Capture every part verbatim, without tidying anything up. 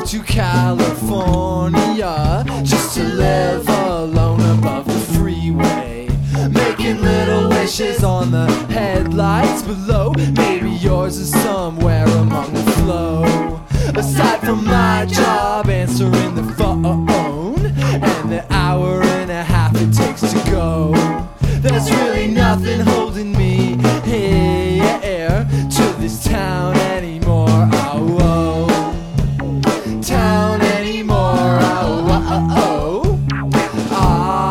to California just to live alone above the freeway, making little wishes on the headlights below. Maybe yours is somewhere among the flow. Aside from my job answering the phone and the hour and a half it takes to go, there's really nothing holding me here to this town anymore. Oh, oh. Town anymore. Oh, oh, oh. Ah.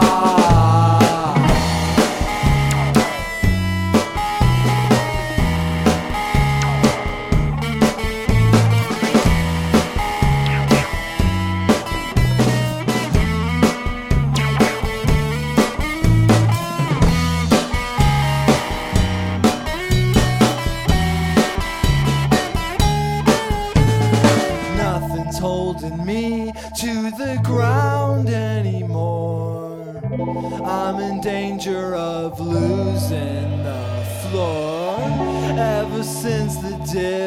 Nothing's holding me to the ground anymore. I'm in danger of losing the floor ever since the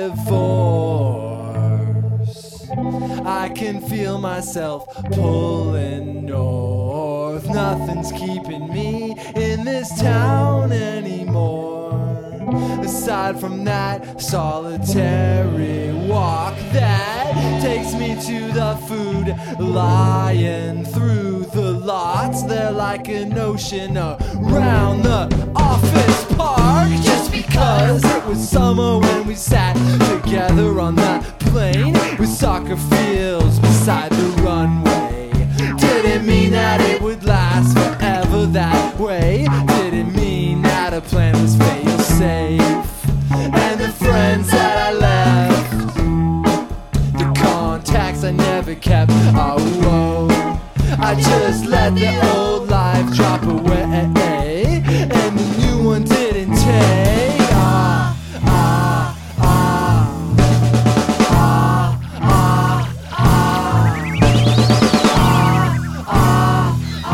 divorce. I can feel myself pulling north. Nothing's keeping me in this town anymore, aside from that solitary walk that takes me to the Food Lion. Through the lots, they're like an ocean around the office park. Just because it was summer when we sat together on that plane with soccer fields beside the runway, didn't mean that it would last forever that way. Didn't mean that a plan was fail safe. And the friends that I left, the contacts I never kept, oh, whoa, I just let the old life drop away, and the new one didn't take. Ah, ah, ah, ah, ah, ah, ah, ah,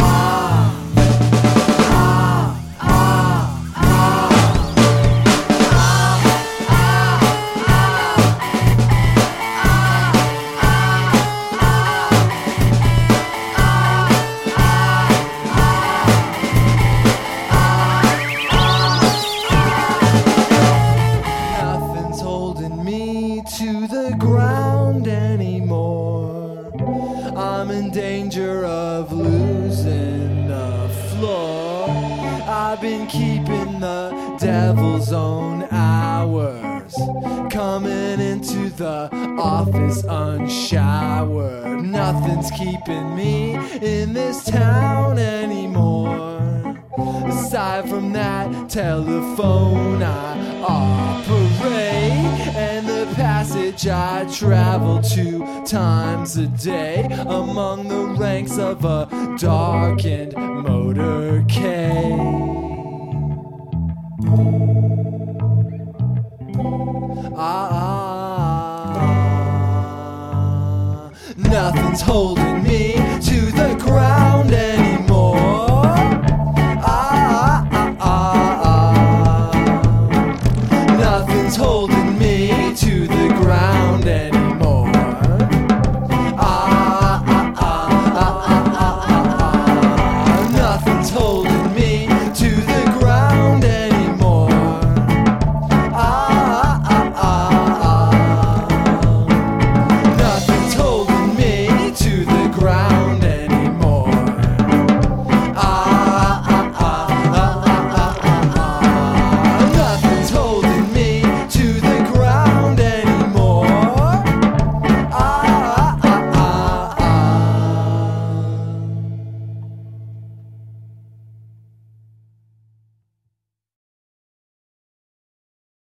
nothing's holding me to the ground anymore. I'm in danger of losing the floor. I've been keeping the devil's own hours, coming into the office unshowered. Nothing's keeping me in this town anymore, aside from that telephone I operate and the passage I travel two times a day among the ranks of a darkened motorcade. Ah, ah, ah. Nothing's holding me